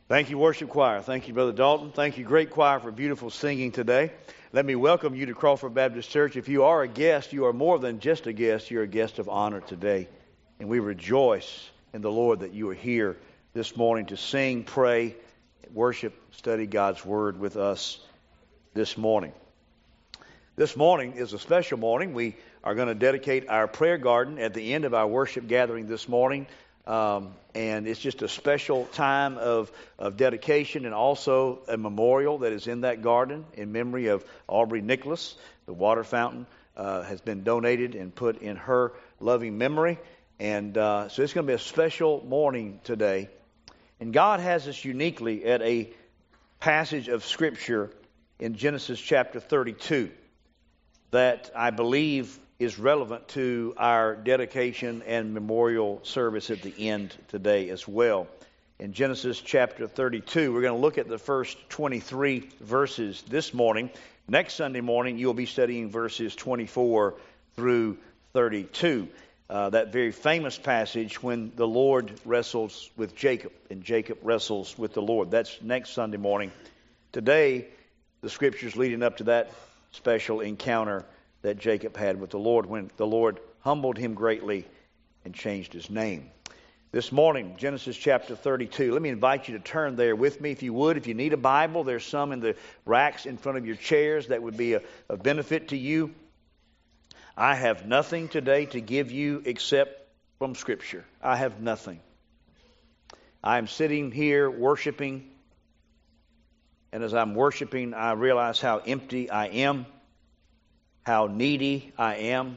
Thank you, worship choir. Thank you, Brother Dalton. Thank you, great choir, for beautiful singing today. Let me welcome you to Crawford Baptist Church. If you are a guest, you are more than just a guest. You're a guest of honor today. And we rejoice in the Lord that you are here this morning to sing, pray, worship, study God's Word with us this morning. This morning is a special morning. We are going to dedicate our prayer garden at the end of our worship gathering this morning. And it's just a special time of dedication and also a memorial that is in that garden in memory of Aubrey Nicholas. The water fountain has been donated and put in her loving memory. And so it's going to be a special morning today. And God has us uniquely at a passage of Scripture in Genesis chapter 32 that I believe is relevant to our dedication and memorial service at the end today as well. In Genesis chapter 32, we're going to look at the first 23 verses this morning. Next Sunday morning, you'll be studying verses 24 through 32. That very famous passage when the Lord wrestles with Jacob, and Jacob wrestles with the Lord. That's next Sunday morning. Today, the Scriptures leading up to that special encounter that Jacob had with the Lord when the Lord humbled him greatly and changed his name. This morning, Genesis chapter 32. Let me invite you to turn there with me if you would. If you need a Bible, there's some in the racks in front of your chairs that would be a benefit to you. I have nothing today to give you except from Scripture. I have nothing. I'm sitting here worshiping, and as I'm worshiping, I realize how empty I am, how needy I am,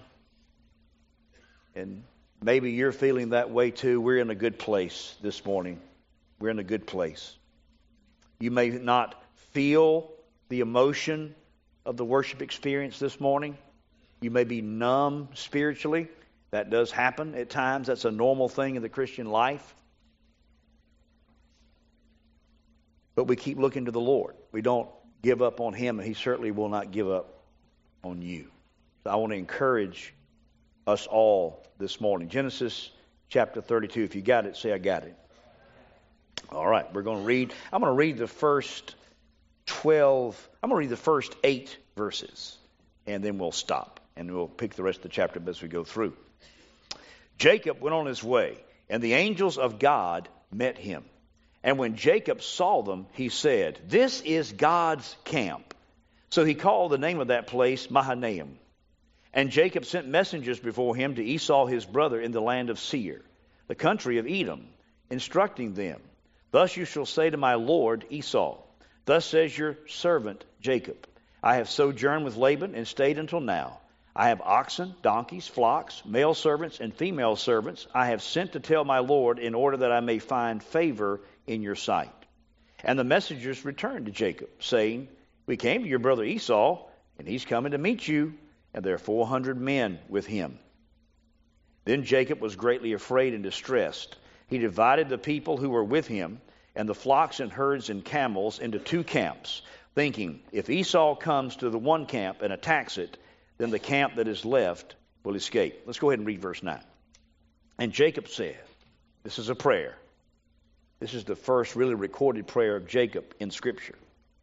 and maybe you're feeling that way too. We're in a good place this morning. We're in a good place. You may not feel the emotion of the worship experience this morning. You may be numb spiritually. That does happen at times. That's a normal thing in the Christian life. But we keep looking to the Lord. We don't give up on Him, and He certainly will not give up on you. So I want to encourage us all this morning. Genesis chapter 32. If you got it, say I got it. All right, we're going to read. I'm going to read the first 12. I'm going to read the first 8 verses, and then we'll stop, and we'll pick the rest of the chapter as we go through. Jacob went on his way, and the angels of God met him. And when Jacob saw them, he said, "This is God's camp." So he called the name of that place Mahanaim. And Jacob sent messengers before him to Esau his brother in the land of Seir, the country of Edom, instructing them, "Thus you shall say to my lord Esau, Thus says your servant Jacob, I have sojourned with Laban and stayed until now. I have oxen, donkeys, flocks, male servants, and female servants. I have sent to tell my lord in order that I may find favor in your sight." And the messengers returned to Jacob, saying, "We came to your brother Esau, and he's coming to meet you, and there are 400 men with him." Then Jacob was greatly afraid and distressed. He divided the people who were with him, and the flocks and herds and camels, into 2 camps, thinking, if Esau comes to the one camp and attacks it, then the camp that is left will escape. Let's go ahead and read verse 9. And Jacob said, this is a prayer. This is the first really recorded prayer of Jacob in Scripture.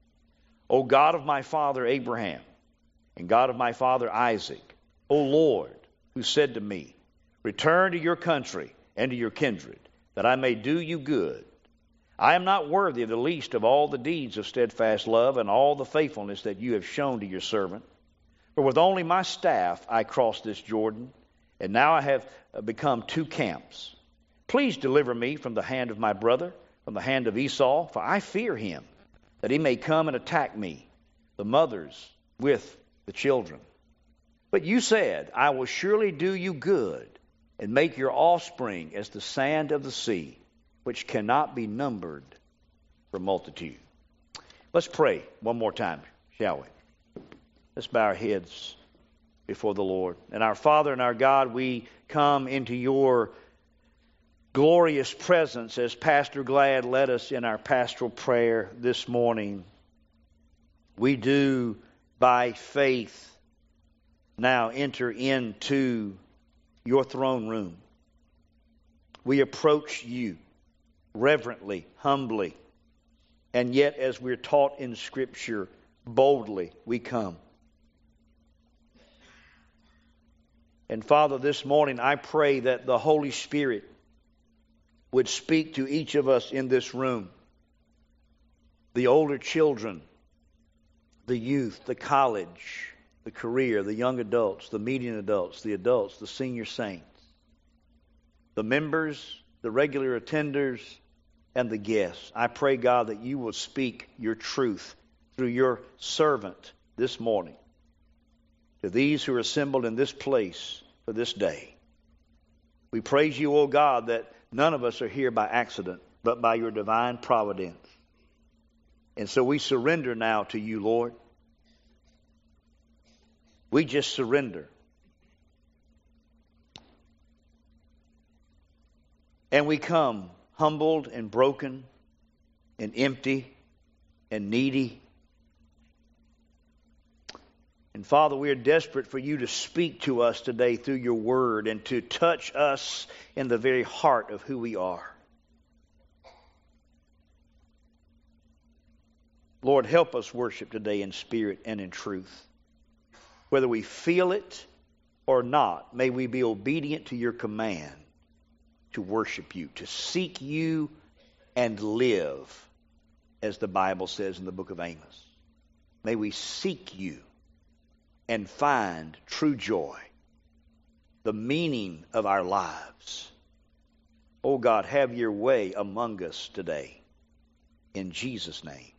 "O God of my father Abraham, and God of my father Isaac, O Lord, who said to me, Return to your country and to your kindred, that I may do you good. I am not worthy of the least of all the deeds of steadfast love and all the faithfulness that you have shown to your servant. For with only my staff I crossed this Jordan, and now I have become 2 camps. Please deliver me from the hand of my brother, from the hand of Esau, for I fear him, that he may come and attack me, the mothers with the children. But you said, I will surely do you good, and make your offspring as the sand of the sea, which cannot be numbered for multitude." Let's pray one more time, shall we? Let's bow our heads before the Lord. And our Father and our God, we come into your glorious presence as Pastor Glad led us in our pastoral prayer this morning. We do, by faith, now enter into your throne room. We approach you reverently, humbly, And yet, as we're taught in Scripture, boldly we come. And Father, this morning I pray that the Holy Spirit would speak to each of us in this room. The older children, the youth, the college, the career, the young adults, the median adults, the senior saints, the members, the regular attenders, and the guests. I pray, God, that you will speak your truth through your servant this morning to these who are assembled in this place for this day. We praise you, O God, that none of us are here by accident, but by your divine providence. And so we surrender now to you, Lord. We just surrender. And we come humbled and broken and empty and needy. And Father, we are desperate for you to speak to us today through your word and to touch us in the very heart of who we are. Lord, help us worship today in spirit and in truth. Whether we feel it or not, may we be obedient to your command to worship you, to seek you and live, as the Bible says in the book of Amos. May we seek you and find true joy, the meaning of our lives. Oh God, have your way among us today. In Jesus' name,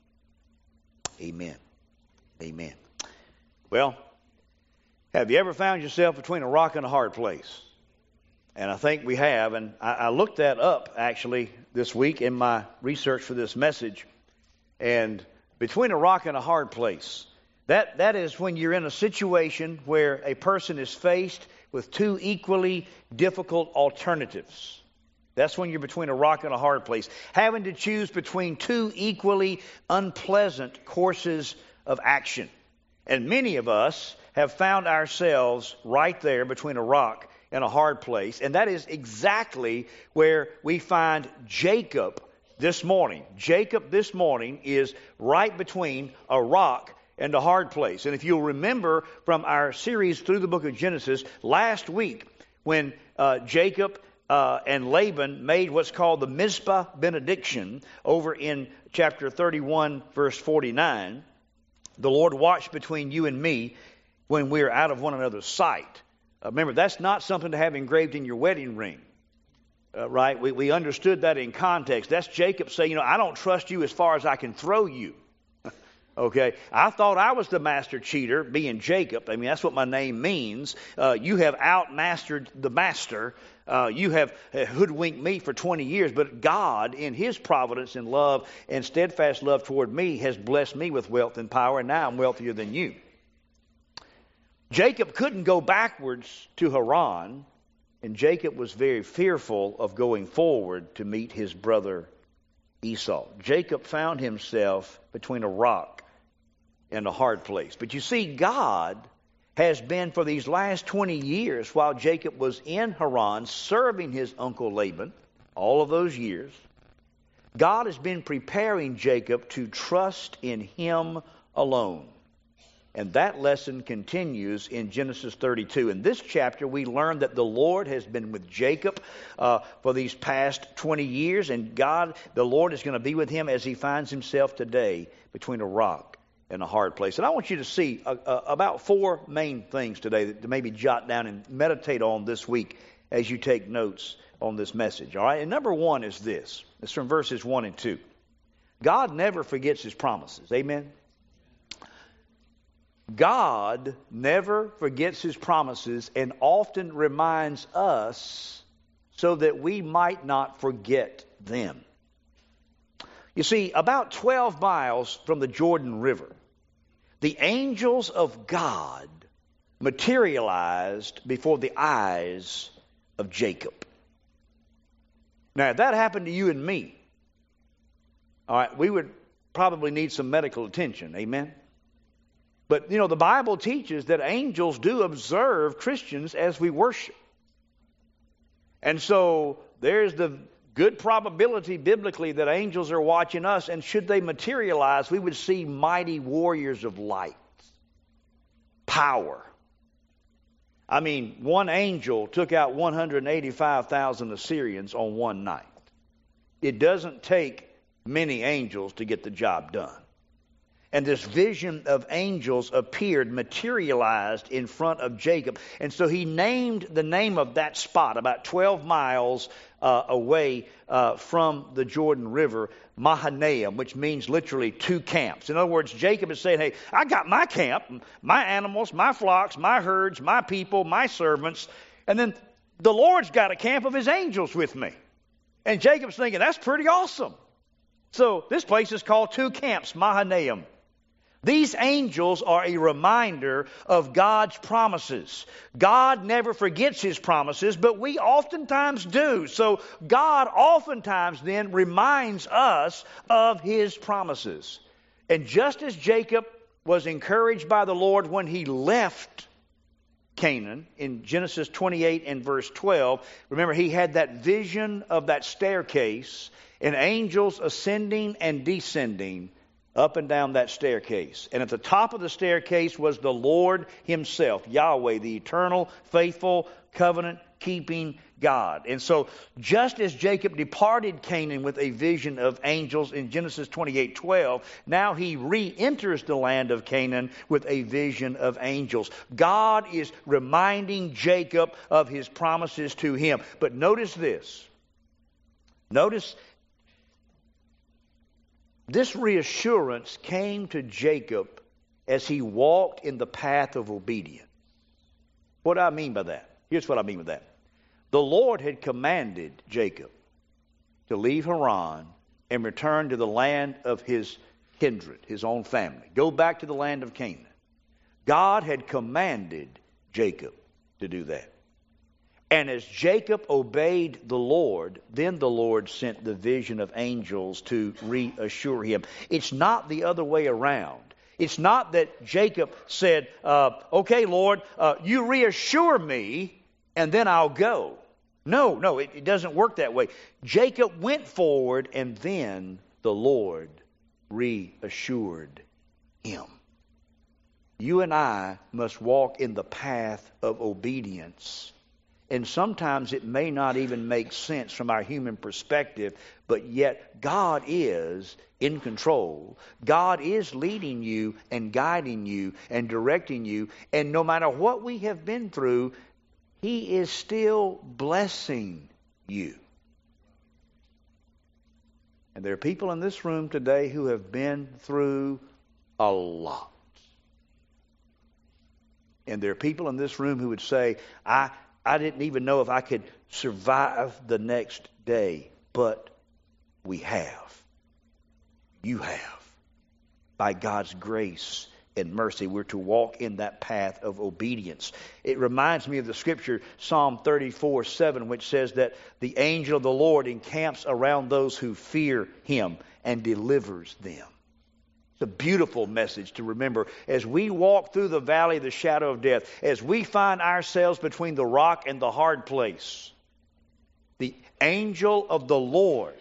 amen. Amen. Well, have you ever found yourself between a rock and a hard place? And I think we have. And I looked that up, actually, this week in my research for this message. And between a rock and a hard place, that is when you're in a situation where a person is faced with two equally difficult alternatives. That's when you're between a rock and a hard place. Having to choose between two equally unpleasant courses of action. And many of us have found ourselves right there between a rock and a hard place. And that is exactly where we find Jacob this morning. Jacob this morning is right between a rock and a hard place. And if you'll remember from our series through the book of Genesis last week, when Jacob and Laban made what's called the Mizpah benediction over in chapter 31, verse 49, the Lord watched between you and me when we are out of one another's sight. Remember, that's not something to have engraved in your wedding ring, right? We understood that in context. That's Jacob saying, I don't trust you as far as I can throw you. Okay, I thought I was the master cheater, being Jacob. I mean, that's what my name means. You have outmastered the master. You have hoodwinked me for 20 years, but God, in his providence and love and steadfast love toward me, has blessed me with wealth and power, and now I'm wealthier than you. Jacob couldn't go backwards to Haran, and Jacob was very fearful of going forward to meet his brother Esau. Jacob found himself between a rock and a hard place. But you see, God has been, for these last 20 years, while Jacob was in Haran serving his uncle Laban, all of those years, God has been preparing Jacob to trust in him alone. And that lesson continues in Genesis 32. In this chapter, we learn that the Lord has been with Jacob for these past 20 years, and God, the Lord, is going to be with him as he finds himself today between a rock and a hard place. And I want you to see about four main things today that to maybe jot down and meditate on this week as you take notes on this message. All right? And number one is this. It's from verses 1 and 2. God never forgets his promises. Amen? God never forgets his promises and often reminds us so that we might not forget them. You see, about 12 miles from the Jordan River, the angels of God materialized before the eyes of Jacob. Now, if that happened to you and me, all right, we would probably need some medical attention. Amen? But, the Bible teaches that angels do observe Christians as we worship. And so there's the good probability biblically that angels are watching us, and should they materialize, we would see mighty warriors of light, power. I mean, one angel took out 185,000 Assyrians on one night. It doesn't take many angels to get the job done. And this vision of angels appeared, materialized in front of Jacob. And so he named the name of that spot, about 12 miles away from the Jordan River, Mahanaim, which means literally two camps. In other words, Jacob is saying, hey, I got my camp, my animals, my flocks, my herds, my people, my servants. And then the Lord's got a camp of his angels with me. And Jacob's thinking, that's pretty awesome. So this place is called Two Camps, Mahanaim. These angels are a reminder of God's promises. God never forgets his promises, but we oftentimes do. So God oftentimes then reminds us of his promises. And just as Jacob was encouraged by the Lord when he left Canaan in Genesis 28 and verse 12, remember he had that vision of that staircase and angels ascending and descending up and down that staircase. And at the top of the staircase was the Lord himself, Yahweh, the eternal, faithful, covenant-keeping God. And so just as Jacob departed Canaan with a vision of angels in Genesis 28:12, now he re-enters the land of Canaan with a vision of angels. God is reminding Jacob of his promises to him. But notice this. Notice this reassurance came to Jacob as he walked in the path of obedience. What do I mean by that? Here's what I mean by that. The Lord had commanded Jacob to leave Haran and return to the land of his kindred, his own family. Go back to the land of Canaan. God had commanded Jacob to do that. And as Jacob obeyed the Lord, then the Lord sent the vision of angels to reassure him. It's not the other way around. It's not that Jacob said, okay, Lord, you reassure me and then I'll go. No, it doesn't work that way. Jacob went forward and then the Lord reassured him. You and I must walk in the path of obedience. And sometimes it may not even make sense from our human perspective, but yet God is in control. God is leading you and guiding you and directing you. And no matter what we have been through, he is still blessing you. And there are people in this room today who have been through a lot. And there are people in this room who would say, I didn't even know if I could survive the next day, but we have. You have. By God's grace and mercy, we're to walk in that path of obedience. It reminds me of the scripture, Psalm 34:7, which says that the angel of the Lord encamps around those who fear him and delivers them. It's a beautiful message to remember as we walk through the valley of the shadow of death, as we find ourselves between the rock and the hard place. The angel of the Lord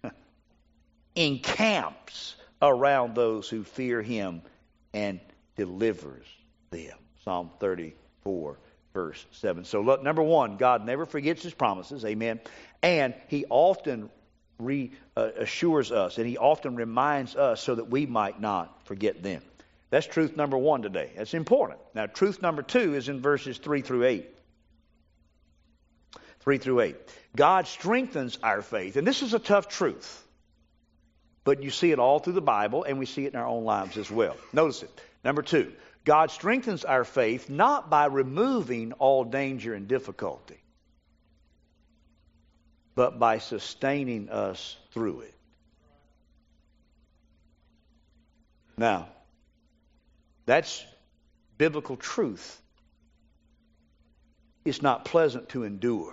encamps around those who fear him and delivers them. Psalm 34, verse 7. So look, number one, God never forgets his promises. Amen. And he often reassures us, and he often reminds us so that we might not forget them. That's truth number one today. That's important. Now, truth number two is in verses 3 through 8. 3 through 8. God strengthens our faith. And this is a tough truth. But you see it all through the Bible, and we see it in our own lives as well. Notice it. Number two, God strengthens our faith not by removing all danger and difficulty, but by sustaining us through it. Now, that's biblical truth. It's not pleasant to endure.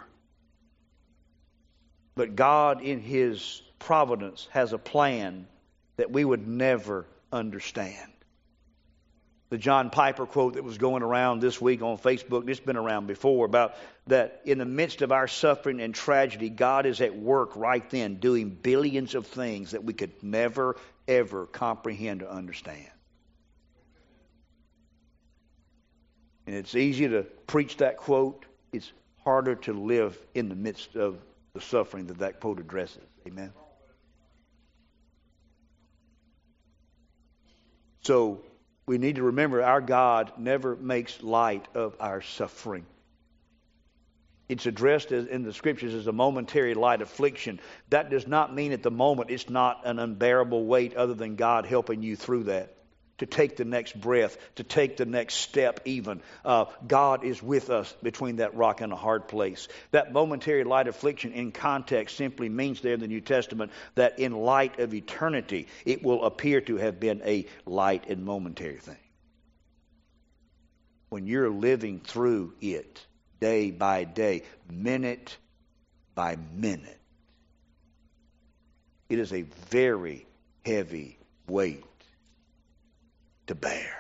But God, in his providence, has a plan that we would never understand. The John Piper quote that was going around this week on Facebook, it's been around before, about that in the midst of our suffering and tragedy, God is at work right then doing billions of things that we could never, ever comprehend or understand. And it's easy to preach that quote. It's harder to live in the midst of the suffering that quote addresses. Amen. So we need to remember our God never makes light of our suffering. It's addressed in the Scriptures as a momentary light affliction. That does not mean at the moment it's not an unbearable weight other than God helping you through that. To take the next breath, to take the next step even. God is with us between that rock and a hard place. That momentary light affliction in context simply means there in the New Testament that in light of eternity, it will appear to have been a light and momentary thing. When you're living through it day by day, minute by minute, it is a very heavy weight to bear.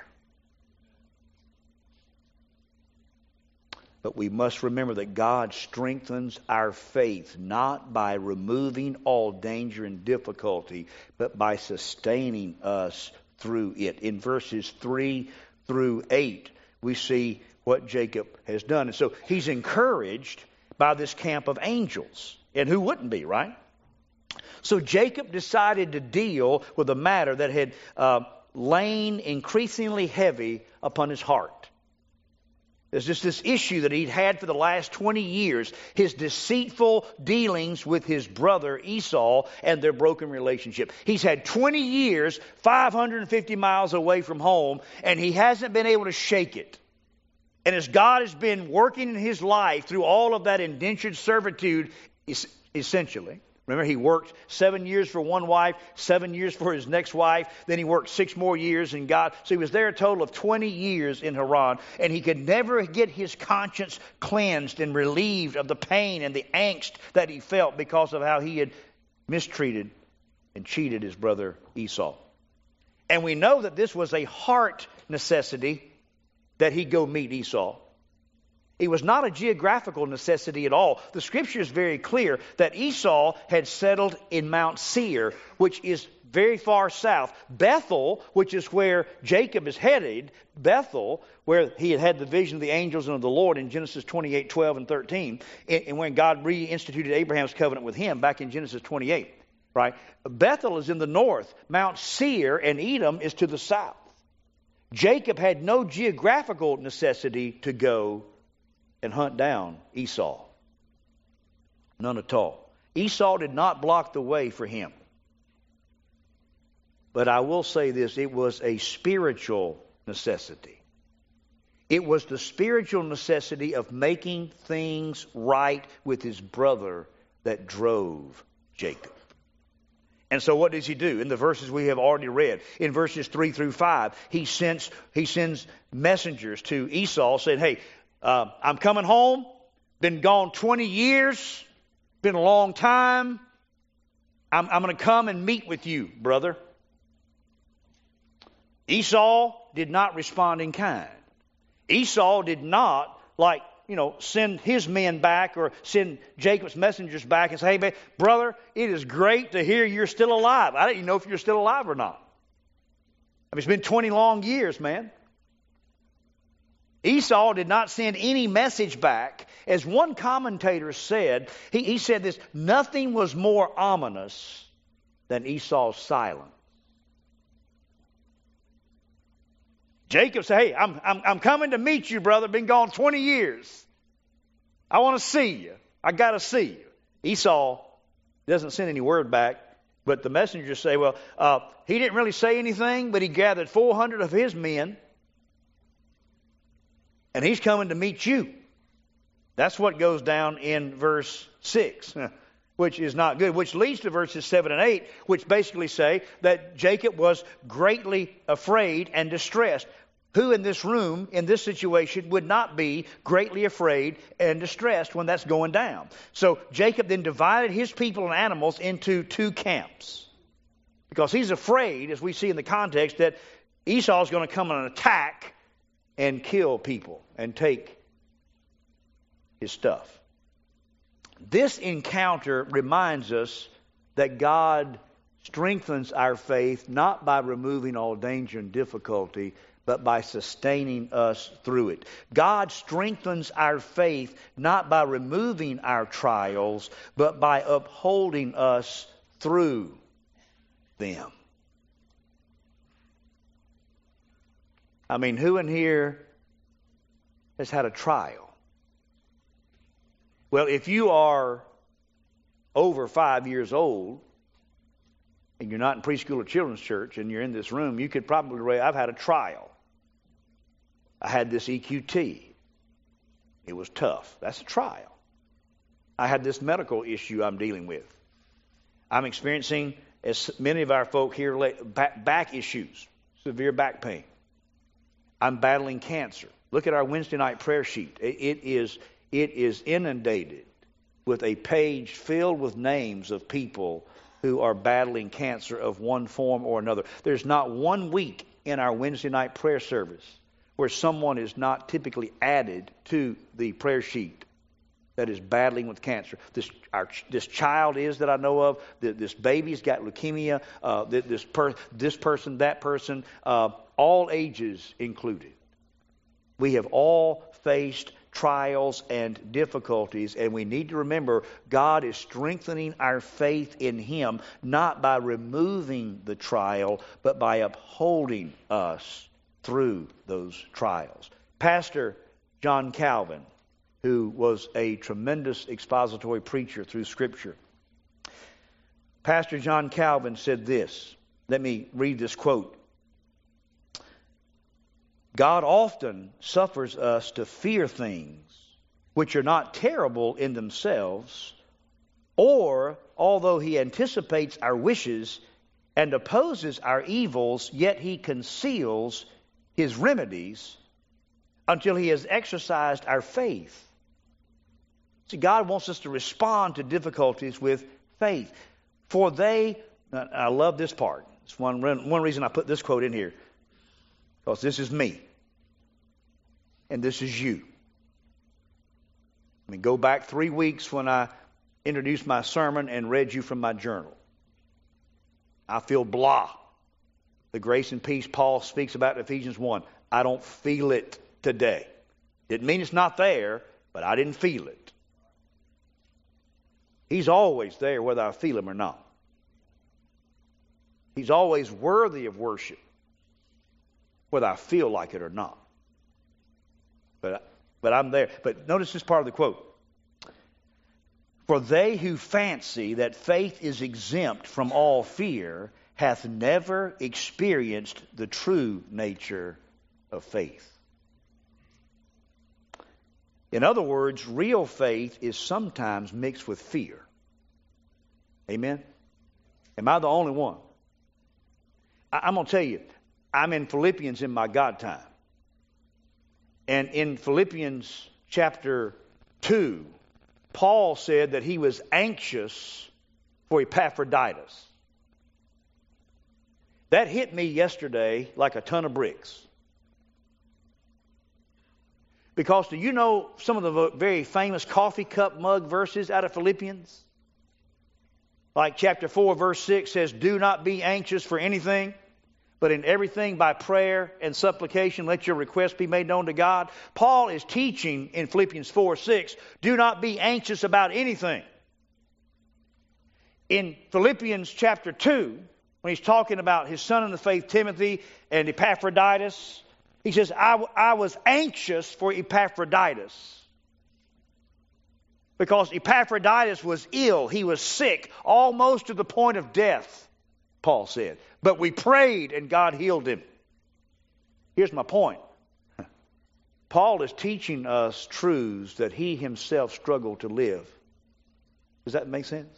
But we must remember that God strengthens our faith not by removing all danger and difficulty, but by sustaining us through it. In verses 3 through 8, we see what Jacob has done. And so he's encouraged by this camp of angels. And who wouldn't be, right? So Jacob decided to deal with a matter that had lain increasingly heavy upon his heart. There's just this issue that he'd had for the last 20 years, his deceitful dealings with his brother Esau and their broken relationship. He's had 20 years, 550 miles away from home, and he hasn't been able to shake it. And as God has been working in his life through all of that indentured servitude, essentially, remember, he worked 7 years for one wife, 7 years for his next wife. Then he worked 6 more years in God. So he was there a total of 20 years in Haran. And he could never get his conscience cleansed and relieved of the pain and the angst that he felt because of how he had mistreated and cheated his brother Esau. And we know that this was a heart necessity that he go meet Esau. It was not a geographical necessity at all. The Scripture is very clear that Esau had settled in Mount Seir, which is very far south. Bethel, which is where Jacob is headed, Bethel, where he had had the vision of the angels and of the Lord in Genesis 28, 12, and 13, and when God reinstituted Abraham's covenant with him back in Genesis 28, right? Bethel is in the north. Mount Seir and Edom is to the south. Jacob had no geographical necessity to go and hunt down Esau. None at all. Esau did not block the way for him. But I will say this, it was a spiritual necessity. It was the spiritual necessity of making things right with his brother that drove Jacob. And so what does he do? In the verses we have already read, in verses 3 through 5, he sends messengers to Esau saying, hey, I'm coming home. Been gone 20 years. Been a long time. I'm going to come and meet with you, brother. Esau did not respond in kind. Esau did not, send his men back or send Jacob's messengers back and say, hey, man, brother, it is great to hear you're still alive. I don't even know if you're still alive or not. I mean, it's been 20 long years, man. Esau did not send any message back. As one commentator said, he said this, nothing was more ominous than Esau's silence. Jacob said, hey, I'm coming to meet you, brother. Been gone 20 years. I want to see you. I got to see you. Esau doesn't send any word back, but the messengers say, well, he didn't really say anything, but he gathered 400 of his men, and he's coming to meet you. That's what goes down in verse 6, which is not good, which leads to verses 7 and 8, which basically say that Jacob was greatly afraid and distressed. Who in this room, in this situation, would not be greatly afraid and distressed when that's going down? So Jacob then divided his people and animals into 2 camps. Because he's afraid, as we see in the context, that Esau's going to come and attack and kill people and take his stuff. This encounter reminds us that God strengthens our faith not by removing all danger and difficulty, but by sustaining us through it. God strengthens our faith not by removing our trials, but by upholding us through them. I mean, who in here has had a trial? Well, if you are over 5 years old, and you're not in preschool or children's church, and you're in this room, you could probably say, I've had a trial. I had this EQT. It was tough. That's a trial. I had this medical issue I'm dealing with. I'm experiencing, as many of our folk here, back issues, severe back pain. I'm battling cancer. Look at our Wednesday night prayer sheet. It is inundated with a page filled with names of people who are battling cancer of one form or another. There's not 1 week in our Wednesday night prayer service where someone is not typically added to the prayer sheet that is battling with cancer. This child is that I know of. This baby's got leukemia. This person, that person, all ages included. We have all faced trials and difficulties, and we need to remember God is strengthening our faith in Him, not by removing the trial, but by upholding us through those trials. Pastor John Calvin, who was a tremendous expository preacher through Scripture, Pastor John Calvin said this. Let me read this quote. God often suffers us to fear things which are not terrible in themselves, or, although He anticipates our wishes and opposes our evils, yet He conceals His remedies until He has exercised our faith. See, God wants us to respond to difficulties with faith. For they, I love this part. It's one reason I put this quote in here. Because this is me. And this is you. I mean, go back 3 weeks when I introduced my sermon and read you from my journal. I feel blah. The grace and peace Paul speaks about in Ephesians 1. I don't feel it today. Didn't mean it's not there, but I didn't feel it. He's always there whether I feel Him or not. He's always worthy of worship whether I feel like it or not. But I'm there. But notice this part of the quote. For they who fancy that faith is exempt from all fear hath never experienced the true nature of faith. In other words, real faith is sometimes mixed with fear. Amen? Am I the only one? I'm going to tell you, I'm in Philippians in my God time. And in Philippians chapter 2, Paul said that he was anxious for Epaphroditus. That hit me yesterday like a ton of bricks. Because do you know some of the very famous coffee cup mug verses out of Philippians? Like chapter 4, verse 6 says, do not be anxious for anything, but in everything by prayer and supplication, let your requests be made known to God. Paul is teaching in Philippians 4:6, do not be anxious about anything. In Philippians chapter 2, when he's talking about his son in the faith, Timothy, and Epaphroditus, he says, I was anxious for Epaphroditus. Because Epaphroditus was ill. He was sick, almost to the point of death, Paul said. But we prayed and God healed him. Here's my point. Paul is teaching us truths that he himself struggled to live. Does that make sense?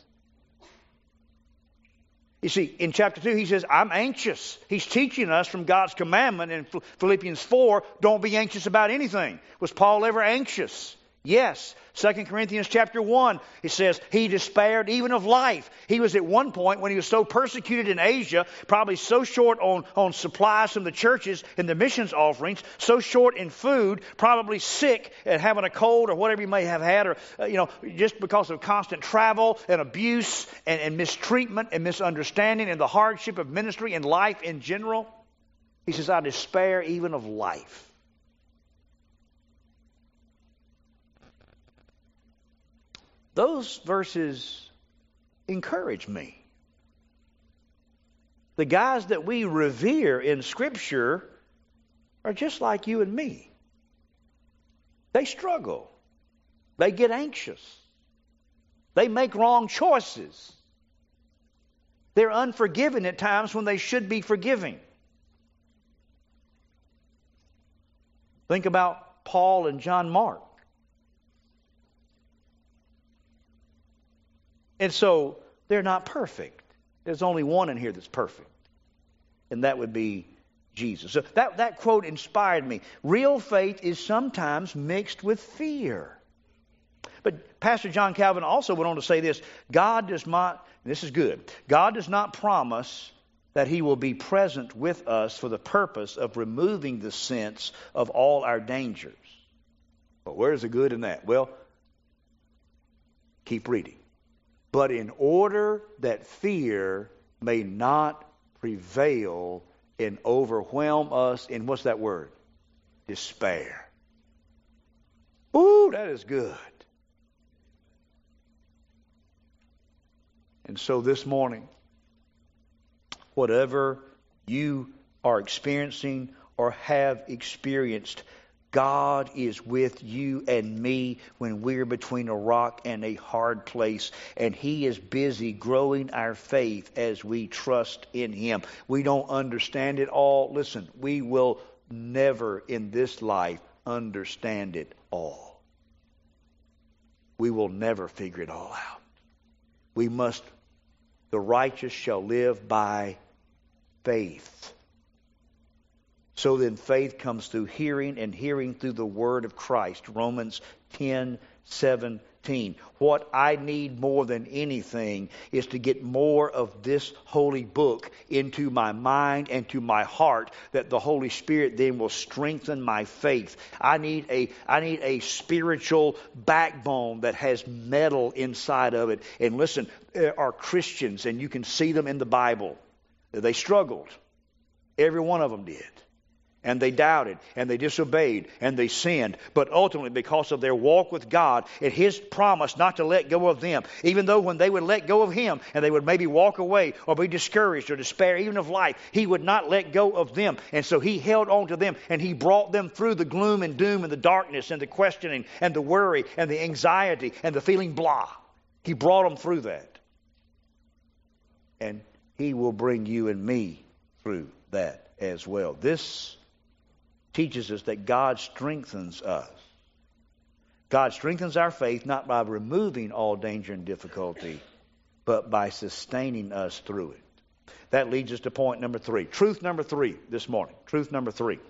You see, in chapter 2, he says, I'm anxious. He's teaching us from God's commandment in Philippians 4, don't be anxious about anything. Was Paul ever anxious? Yes, 2 Corinthians chapter 1, it says, he despaired even of life. He was at one point, when he was so persecuted in Asia, probably so short on supplies from the churches and the missions offerings, so short in food, probably sick and having a cold or whatever he may have had, or just because of constant travel and abuse and mistreatment and misunderstanding and the hardship of ministry and life in general. He says, I despair even of life. Those verses encourage me. The guys that we revere in Scripture are just like you and me. They struggle. They get anxious. They make wrong choices. They're unforgiving at times when they should be forgiving. Think about Paul and John Mark. And so they're not perfect. There's only one in here that's perfect. And that would be Jesus. So that quote inspired me. Real faith is sometimes mixed with fear. But Pastor John Calvin also went on to say this. God does not, this is good, God does not promise that he will be present with us for the purpose of removing the sense of all our dangers. But where's the good in that? Well, keep reading. But in order that fear may not prevail and overwhelm us in, what's that word? Despair. Ooh, that is good. And so this morning, whatever you are experiencing or have experienced, God is with you and me when we're between a rock and a hard place. And he is busy growing our faith as we trust in him. We don't understand it all. Listen, we will never in this life understand it all. We will never figure it all out. The righteous shall live by faith. So then faith comes through hearing, and hearing through the word of Christ. Romans 10:17. What I need more than anything is to get more of this holy book into my mind and to my heart, that the Holy Spirit then will strengthen my faith. I need a spiritual backbone that has metal inside of it. And listen, there are Christians, and you can see them in the Bible. They struggled. Every one of them did. And they doubted, and they disobeyed, and they sinned. But ultimately, because of their walk with God and his promise not to let go of them, even though when they would let go of him and they would maybe walk away or be discouraged or despair even of life, he would not let go of them. And so he held on to them, and he brought them through the gloom and doom and the darkness and the questioning and the worry and the anxiety and the feeling blah. He brought them through that. And he will bring you and me through that as well. This teaches us that God strengthens us. God strengthens our faith not by removing all danger and difficulty, but by sustaining us through it. That leads us to point number 3. Truth number 3 this morning. Truth number 3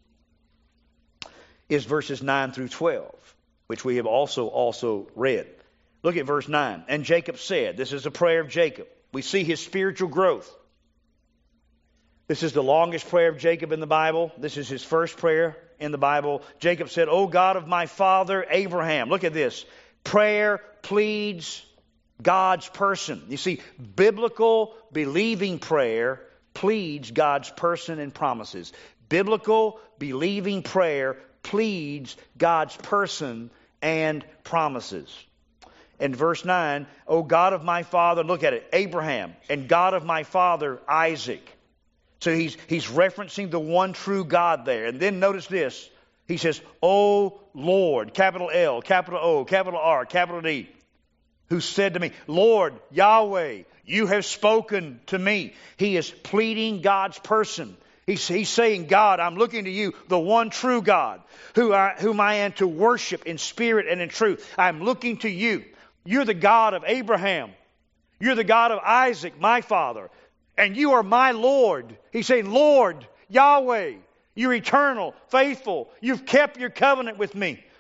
is verses 9 through 12, which we have also read. Look at verse 9. And Jacob said, this is a prayer of Jacob. We see his spiritual growth. This is the longest prayer of Jacob in the Bible. This is his first prayer in the Bible. Jacob said, O God of my father Abraham. Look at this. Prayer pleads God's person. You see, biblical believing prayer pleads God's person and promises. Biblical believing prayer pleads God's person and promises. In verse 9, O God of my father, look at it, Abraham, and God of my father Isaac. So he's referencing the one true God there. And then notice this. He says, O Lord, capital L, capital O, capital R, capital D, who said to me, Lord, Yahweh, you have spoken to me. He is pleading God's person. He's saying, God, I'm looking to you, the one true God, whom I am to worship in spirit and in truth. I'm looking to you. You're the God of Abraham. You're the God of Isaac, my father. And you are my Lord. He's saying, Lord, Yahweh, you're eternal, faithful. You've kept your covenant with me.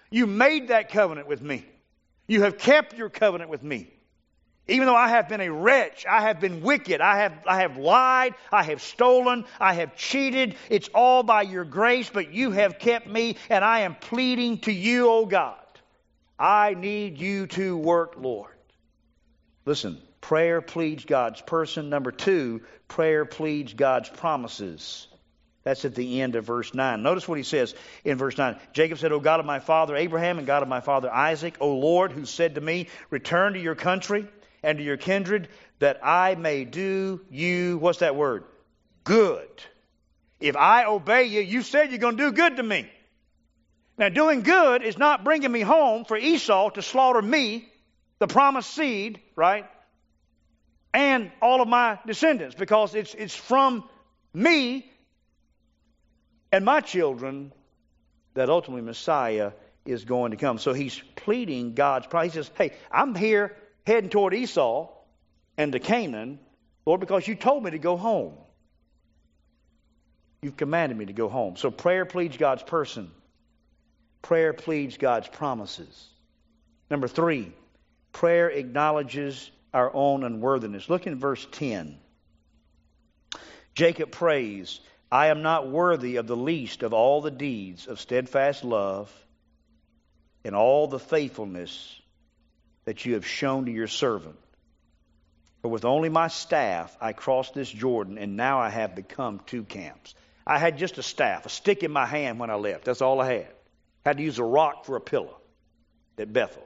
You made that covenant with me. You have kept your covenant with me. Even though I have been a wretch, I have been wicked, I have lied, I have stolen, I have cheated. It's all by your grace, but you have kept me, and I am pleading to you, oh God. I need you to work, Lord. Listen, prayer pleads God's person. Number 2, prayer pleads God's promises. That's at the end of verse 9. Notice what he says in verse 9. Jacob said, O God of my father Abraham and God of my father Isaac, O Lord, who said to me, return to your country and to your kindred, that I may do you, what's that word? Good. If I obey you, you said you're going to do good to me. Now, doing good is not bringing me home for Esau to slaughter me, the promised seed, right? And all of my descendants, because it's from me and my children that ultimately Messiah is going to come. So he's pleading God's promise. He says, hey, I'm here heading toward Esau and to Canaan, Lord, because you told me to go home. You've commanded me to go home. So prayer pleads God's person. Prayer pleads God's promises. Number 3, prayer acknowledges our own unworthiness. Look in verse 10. Jacob prays, I am not worthy of the least of all the deeds of steadfast love and all the faithfulness that you have shown to your servant. For with only my staff I crossed this Jordan, and now I have become 2 camps. I had just a staff, a stick in my hand when I left. That's all I had. Had to use a rock for a pillow at Bethel.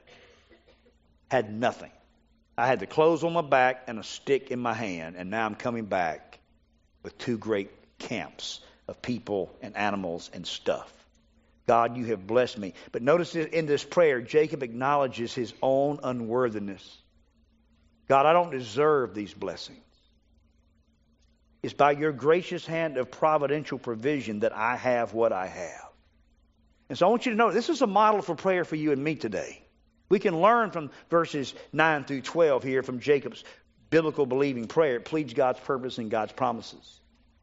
Had nothing. I had the clothes on my back and a stick in my hand, and now I'm coming back with 2 great camps of people and animals and stuff. God, you have blessed me. But notice in this prayer, Jacob acknowledges his own unworthiness. God, I don't deserve these blessings. It's by your gracious hand of providential provision that I have what I have. And so I want you to know, this is a model for prayer for you and me today. We can learn from verses 9 through 12 here from Jacob's biblical believing prayer. It pleads God's purpose and God's promises.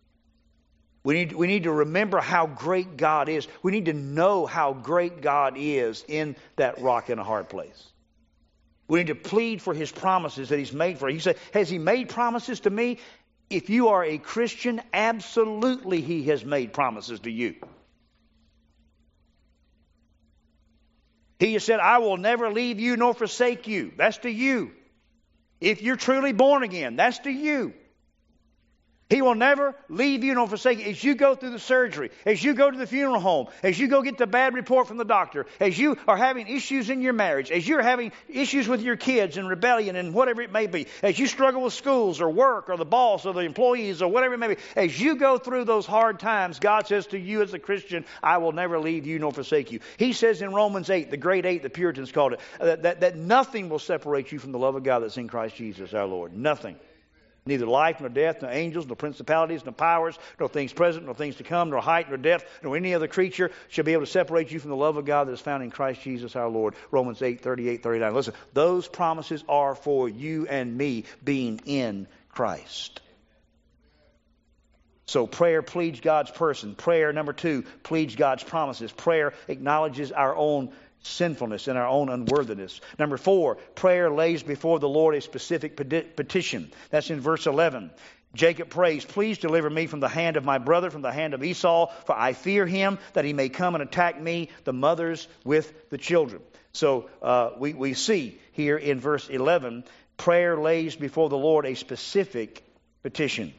We need to remember how great God is. We need to know how great God is in that rock in a hard place. We need to plead for his promises that he's made for us. You say, has he made promises to me? If you are a Christian, absolutely he has made promises to you. He has said, I will never leave you nor forsake you. That's to you. If you're truly born again, that's to you. He will never leave you nor forsake you. As you go through the surgery, as you go to the funeral home, as you go get the bad report from the doctor, as you are having issues in your marriage, as you're having issues with your kids and rebellion and whatever it may be, as you struggle with schools or work or the boss or the employees or whatever it may be, as you go through those hard times, God says to you as a Christian, I will never leave you nor forsake you. He says in Romans 8, the great 8, the Puritans called it, that nothing will separate you from the love of God that's in Christ Jesus our Lord. Nothing. Neither life, nor death, nor angels, nor principalities, nor powers, nor things present, nor things to come, nor height, nor depth, nor any other creature shall be able to separate you from the love of God that is found in Christ Jesus our Lord. Romans 8, 38, 39. Listen, those promises are for you and me being in Christ. So prayer pleads God's person. Prayer, number 2, pleads God's promises. Prayer acknowledges our own sinfulness and our own unworthiness. Number 4, prayer lays before the Lord a specific petition. That's in verse 11. Jacob prays, please deliver me from the hand of my brother, from the hand of Esau, for I fear him that he may come and attack me, the mothers with the children. So we see here in verse 11, prayer lays before the Lord a specific petition.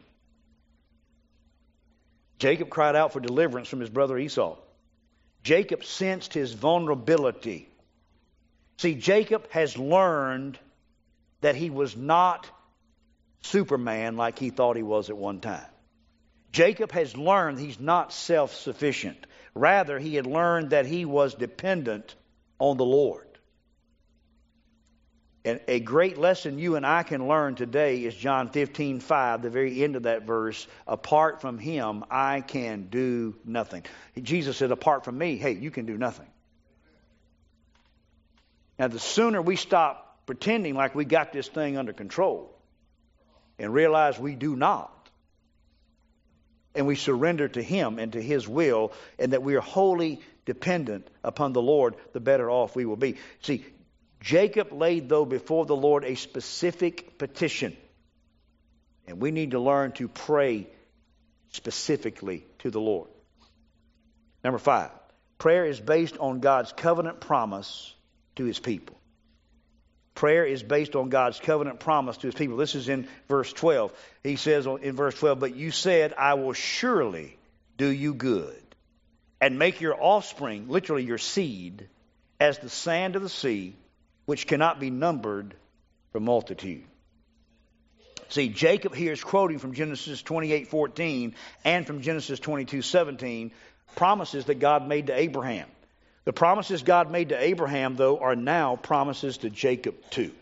Jacob cried out for deliverance from his brother Esau. Jacob sensed his vulnerability. See, Jacob has learned that he was not Superman like he thought he was at one time. Jacob has learned he's not self-sufficient. Rather, he had learned that he was dependent on the Lord. And a great lesson you and I can learn today is John 15:5, the very end of that verse. Apart from him, I can do nothing. Jesus said, apart from me, hey, you can do nothing. Now, the sooner we stop pretending like we got this thing under control and realize we do not, and we surrender to him and to his will, and that we are wholly dependent upon the Lord, the better off we will be. See, Jacob laid, though, before the Lord a specific petition. And we need to learn to pray specifically to the Lord. Number 5, prayer is based on God's covenant promise to His people. Prayer is based on God's covenant promise to His people. This is in verse 12. He says in verse 12, "But you said, I will surely do you good, and make your offspring," literally your seed, "as the sand of the sea, which cannot be numbered for multitude." See, Jacob here is quoting from Genesis 28:14 and from Genesis 22:17, promises that God made to Abraham. The promises God made to Abraham, though, are now promises to Jacob too.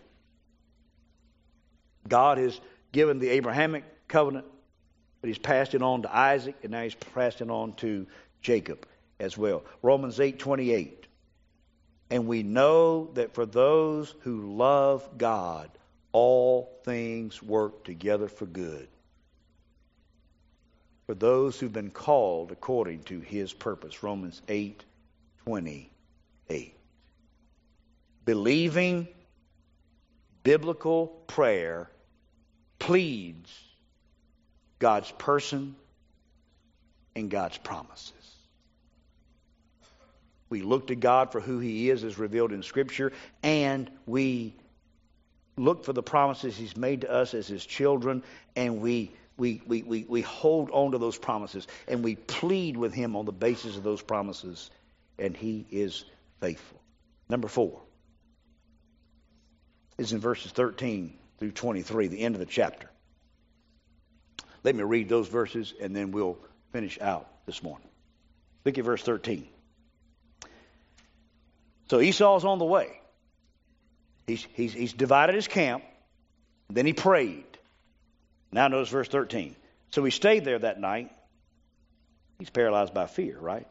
God has given the Abrahamic covenant, but He's passed it on to Isaac, and now He's passed it on to Jacob as well. Romans 8:28. "And we know that for those who love God, all things work together for good, for those who've been called according to His purpose." Romans 8:28. Believing biblical prayer pleads God's person and God's promises. We look to God for who He is as revealed in Scripture, and we look for the promises He's made to us as His children, and we hold on to those promises, and we plead with Him on the basis of those promises, and He is faithful. Number 4 is in verses 13 through 23, the end of the chapter. Let me read those verses, and then we'll finish out this morning. Look at verse 13. So Esau's on the way. He's divided his camp. Then he prayed. Now notice verse 13. So he stayed there that night. He's paralyzed by fear, right?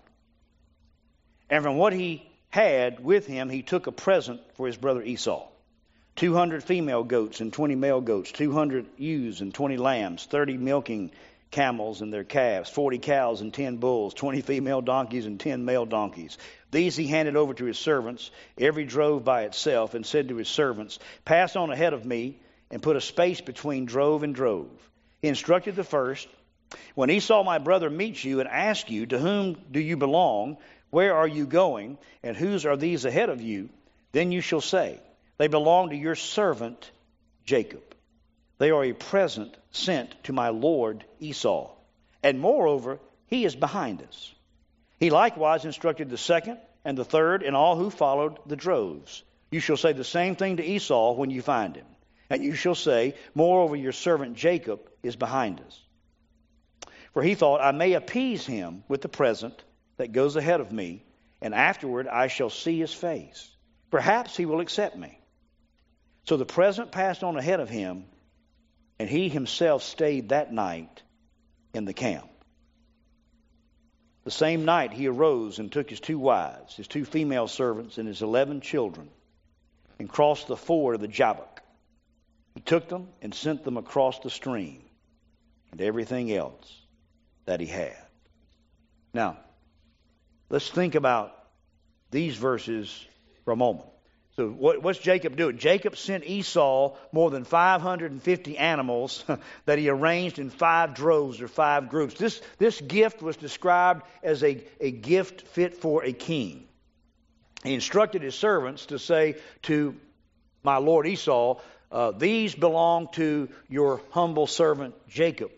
And from what he had with him, he took a present for his brother Esau. 200 female goats and 20 male goats, 200 ewes and 20 lambs, 30 milking camels and their calves, 40 cows and 10 bulls, 20 female donkeys and 10 male donkeys. These he handed over to his servants, every drove by itself, and said to his servants, "Pass on ahead of me and put a space between drove and drove." He instructed the first, "When Esau my brother meets you and asks you, 'To whom do you belong? Where are you going? And whose are these ahead of you?' Then you shall say, 'They belong to your servant Jacob. They are a present sent to my lord Esau. And moreover, he is behind us.' He likewise instructed the second and the third and all who followed the droves. You shall say the same thing to Esau when you find him. And you shall say, 'Moreover, your servant Jacob is behind us.' For he thought, 'I may appease him with the present that goes ahead of me, and afterward I shall see his face. Perhaps he will accept me.' So the present passed on ahead of him, and he himself stayed that night in the camp. The same night he arose and took his 2 wives, his 2 female servants, and his 11 children, and crossed the ford of the Jabbok. He took them and sent them across the stream, and everything else that he had." Now, let's think about these verses for a moment. So what's Jacob doing? Jacob sent Esau more than 550 animals that he arranged in 5 droves or 5 groups. This gift was described as a gift fit for a king. He instructed his servants to say to my lord Esau, "These belong to your humble servant Jacob."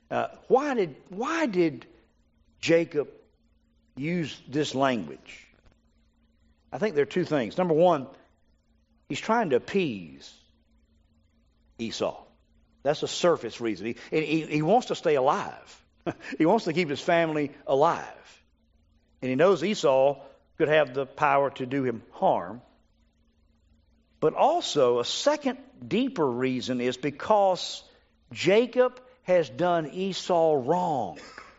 Why did Jacob use this language? I think there are 2 things. Number 1, he's trying to appease Esau. That's a surface reason. He wants to stay alive. He wants to keep his family alive. And he knows Esau could have the power to do him harm. But also, a second deeper reason is because Jacob has done Esau wrong.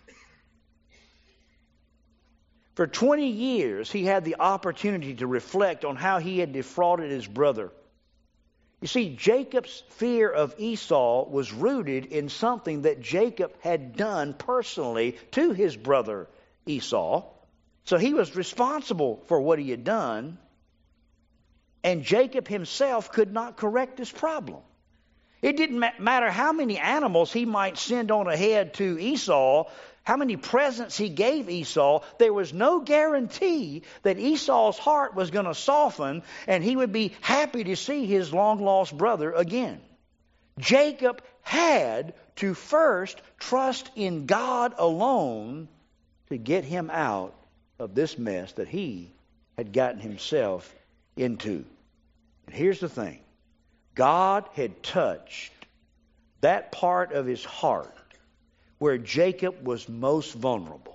For 20 years, he had the opportunity to reflect on how he had defrauded his brother. You see, Jacob's fear of Esau was rooted in something that Jacob had done personally to his brother Esau. So he was responsible for what he had done, and Jacob himself could not correct this problem. It didn't matter how many animals he might send on ahead to Esau, how many presents he gave Esau, there was no guarantee that Esau's heart was going to soften and he would be happy to see his long-lost brother again. Jacob had to first trust in God alone to get him out of this mess that he had gotten himself into. And here's the thing. God had touched that part of his heart where Jacob was most vulnerable.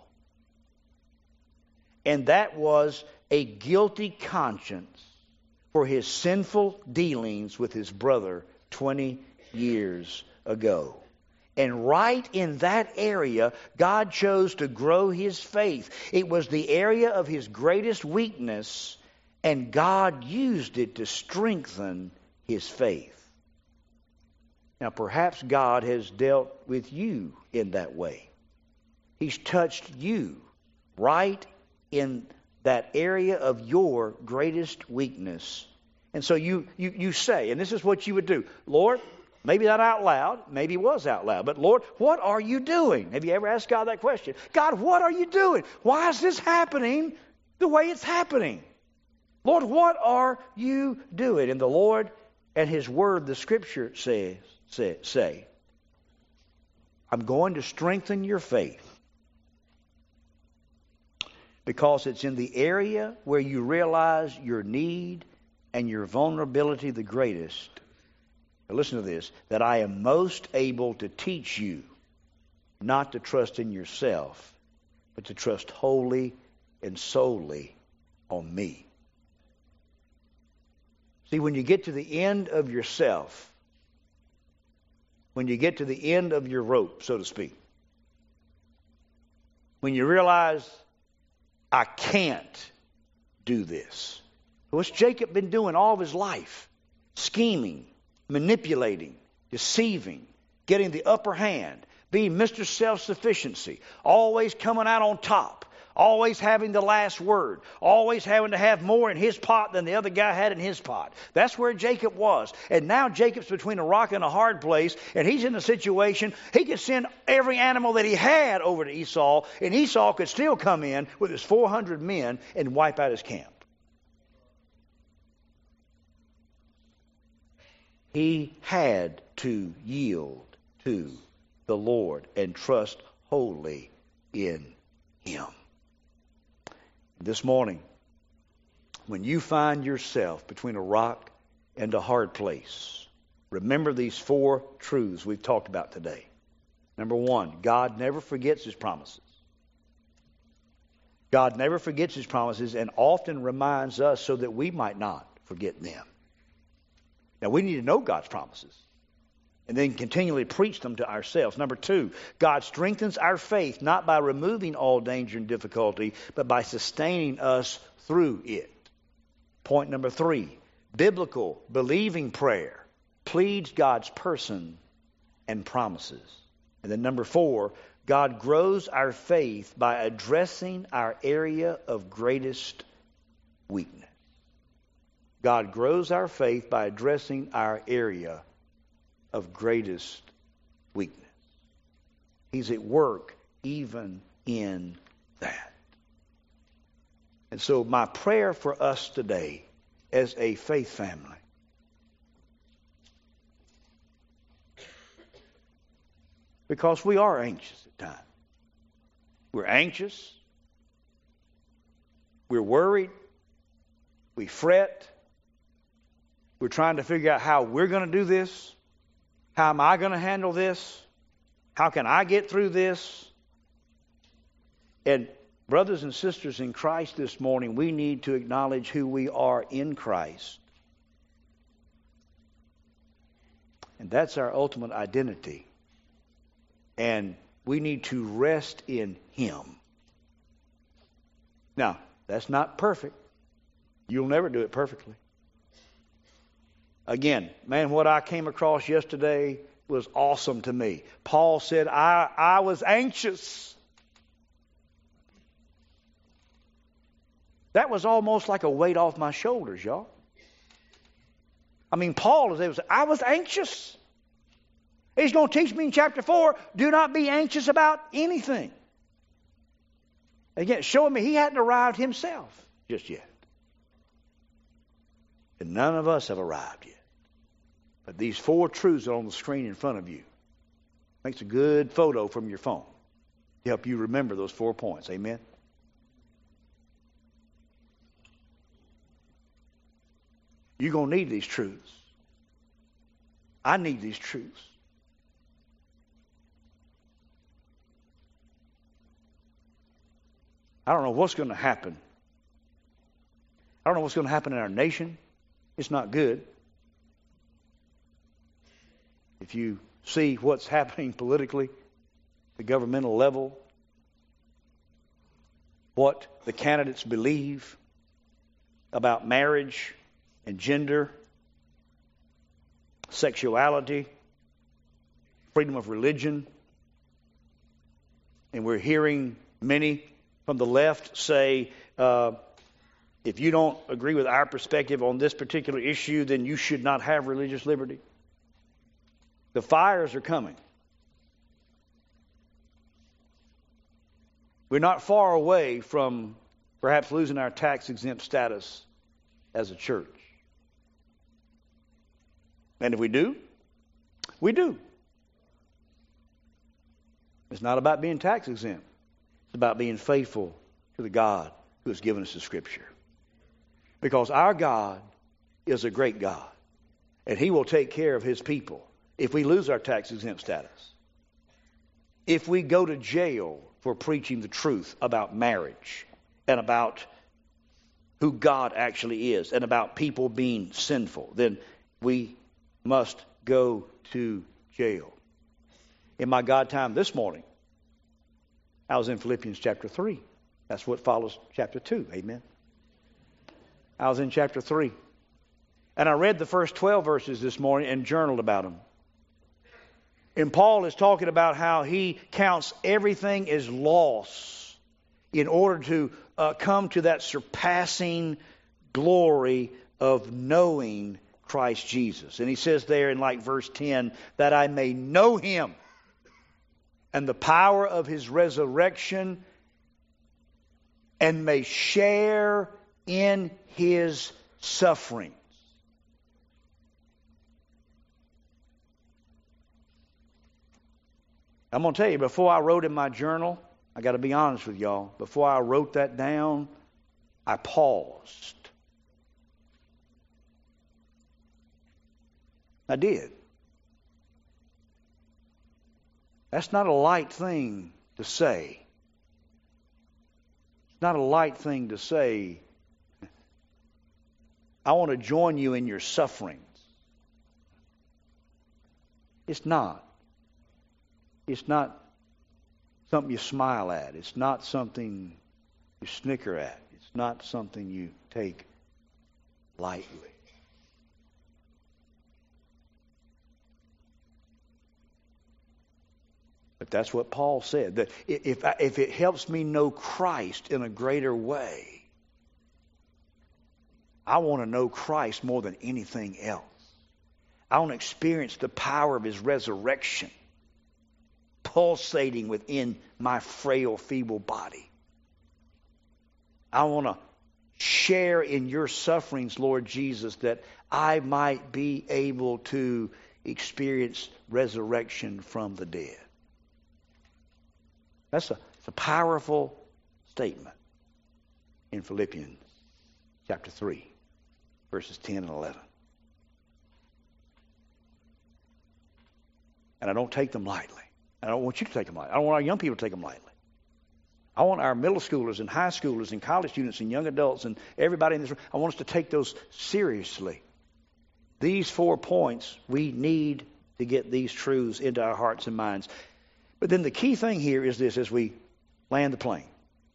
And that was a guilty conscience for his sinful dealings with his brother 20 years ago. And right in that area, God chose to grow his faith. It was the area of his greatest weakness, and God used it to strengthen his faith. Now, perhaps God has dealt with you in that way. He's touched you right in that area of your greatest weakness. And so you say, and this is what you would do, Lord, maybe not out loud, maybe it was out loud, but Lord, what are you doing? Have you ever asked God that question? God, what are you doing? Why is this happening the way it's happening? Lord, what are you doing? And the Lord and his word, the scripture say, I'm going to strengthen your faith because it's in the area where you realize your need and your vulnerability the greatest. Now listen to this, that I am most able to teach you not to trust in yourself, but to trust wholly and solely on me. See, when you get to the end of yourself, when you get to the end of your rope, so to speak, when you realize, I can't do this. What's Jacob been doing all of his life? Scheming, manipulating, deceiving, getting the upper hand, being Mr. Self-Sufficiency, always coming out on top. Always having the last word. Always having to have more in his pot than the other guy had in his pot. That's where Jacob was. And now Jacob's between a rock and a hard place. And he's in a situation, he could send every animal that he had over to Esau. And Esau could still come in with his 400 men and wipe out his camp. He had to yield to the Lord and trust wholly in him. This morning, when you find yourself between a rock and a hard place, remember these 4 truths we've talked about today. Number 1, God never forgets his promises. God never forgets his promises and often reminds us so that we might not forget them. Now, we need to know God's promises and then continually preach them to ourselves. Number 2, God strengthens our faith not by removing all danger and difficulty, but by sustaining us through it. Point number 3, biblical believing prayer pleads God's person and promises. And then number 4, God grows our faith by addressing our area of greatest weakness. God grows our faith by addressing our area of greatest weakness. He's at work even in that. And so my prayer for us today as a faith family, because we are anxious at times. We're anxious. We're worried. We fret. We're trying to figure out how we're going to do this. How am I going to handle this? How can I get through this? And brothers and sisters in Christ this morning, we need to acknowledge who we are in Christ. And that's our ultimate identity. And we need to rest in him. Now, that's not perfect. You'll never do it perfectly. Again, man, what I came across yesterday was awesome to me. Paul said, I was anxious. That was almost like a weight off my shoulders, y'all. I mean, Paul is able to say, I was anxious. He's going to teach me in chapter 4, do not be anxious about anything. Again, showing me he hadn't arrived himself just yet. And none of us have arrived yet. But these 4 truths are on the screen in front of you. Makes a good photo from your phone to help you remember those 4 points. Amen? You're going to need these truths. I need these truths. I don't know what's going to happen. I don't know what's going to happen in our nation. It's not good. If you see what's happening politically, the governmental level, what the candidates believe about marriage and gender, sexuality, freedom of religion, and we're hearing many from the left say, if you don't agree with our perspective on this particular issue, then you should not have religious liberty. The fires are coming. We're not far away from perhaps losing our tax-exempt status as a church. And if we do, we do. It's not about being tax-exempt. It's about being faithful to the God who has given us the Scripture. Because our God is a great God. And He will take care of His people if we lose our tax-exempt status. If we go to jail for preaching the truth about marriage and about who God actually is and about people being sinful, then we must go to jail. In my God time this morning, I was in Philippians chapter 3. That's what follows chapter 2. Amen. I was in chapter 3. And I read the first 12 verses this morning and journaled about them. And Paul is talking about how he counts everything as loss in order to come to that surpassing glory of knowing Christ Jesus. And he says there in like verse 10, that I may know Him and the power of His resurrection and may share in His sufferings. I'm going to tell you, before I wrote in my journal, I got to be honest with y'all, before I wrote that down, I paused. I did. That's not a light thing to say. It's not a light thing to say, I want to join you in your sufferings. It's not. It's not something you smile at. It's not something you snicker at. It's not something you take lightly. But that's what Paul said. That if it helps me know Christ in a greater way, I want to know Christ more than anything else. I want to experience the power of His resurrection pulsating within my frail, feeble body. I want to share in your sufferings, Lord Jesus, that I might be able to experience resurrection from the dead. It's a powerful statement in Philippians chapter 3, verses 10 and 11. And I don't take them lightly. I don't want you to take them lightly. I don't want our young people to take them lightly. I want our middle schoolers and high schoolers and college students and young adults and everybody in this room, I want us to take those seriously. These 4 points, we need to get these truths into our hearts and minds. But then the key thing here is this as we land the plane.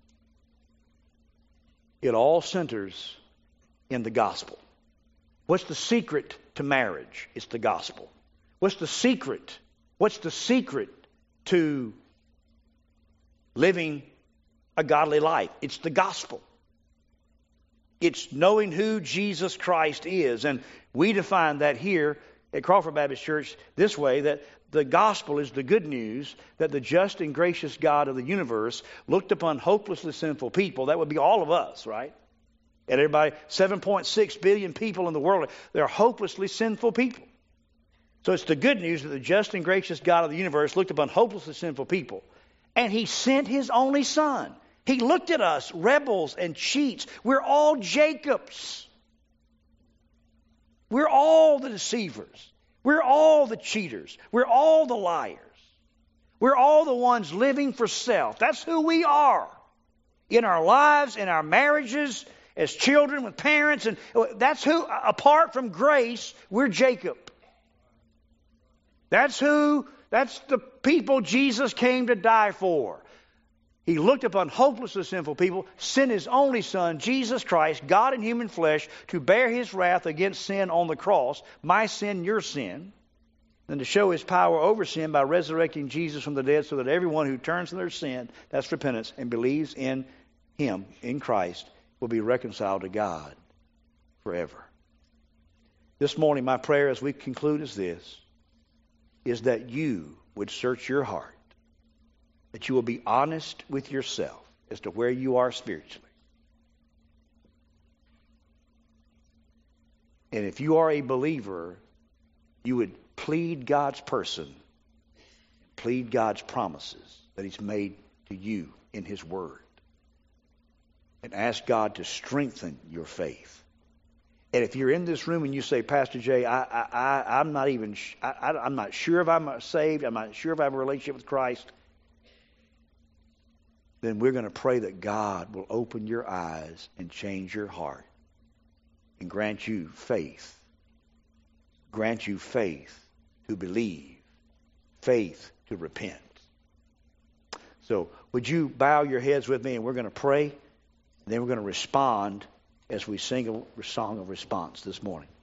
It all centers in the gospel. What's the secret to marriage? It's the gospel. What's the secret? What's the secret to living a godly life? It's the gospel. It's knowing who Jesus Christ is. And we define that here at Crawford Baptist Church this way, that the gospel is the good news that the just and gracious God of the universe looked upon hopelessly sinful people. That would be all of us, right? And everybody, 7.6 billion people in the world, they're hopelessly sinful people. So it's the good news that the just and gracious God of the universe looked upon hopelessly sinful people. And He sent His only Son. He looked at us, rebels and cheats. We're all Jacobs. We're all the deceivers. We're all the cheaters. We're all the liars. We're all the ones living for self. That's who we are. In our lives, in our marriages, as children with parents. And that's who, apart from grace, we're Jacob. That's the people Jesus came to die for. He looked upon hopeless and sinful people, sent His only Son, Jesus Christ, God in human flesh, to bear His wrath against sin on the cross, my sin, your sin, and to show His power over sin by resurrecting Jesus from the dead so that everyone who turns from their sin, that's repentance, and believes in Him, in Christ, will be reconciled to God forever. This morning, my prayer as we conclude is this, is that you would search your heart, that you will be honest with yourself as to where you are spiritually. And if you are a believer, you would plead God's person, plead God's promises that He's made to you in His Word, and ask God to strengthen your faith. And if you're in this room and you say, Pastor Jay, I'm not sure if I'm saved, I'm not sure if I have a relationship with Christ, then we're going to pray that God will open your eyes and change your heart and grant you faith. Grant you faith to believe, faith to repent. So would you bow your heads with me, and we're going to pray, and then we're going to respond as we sing a song of response this morning.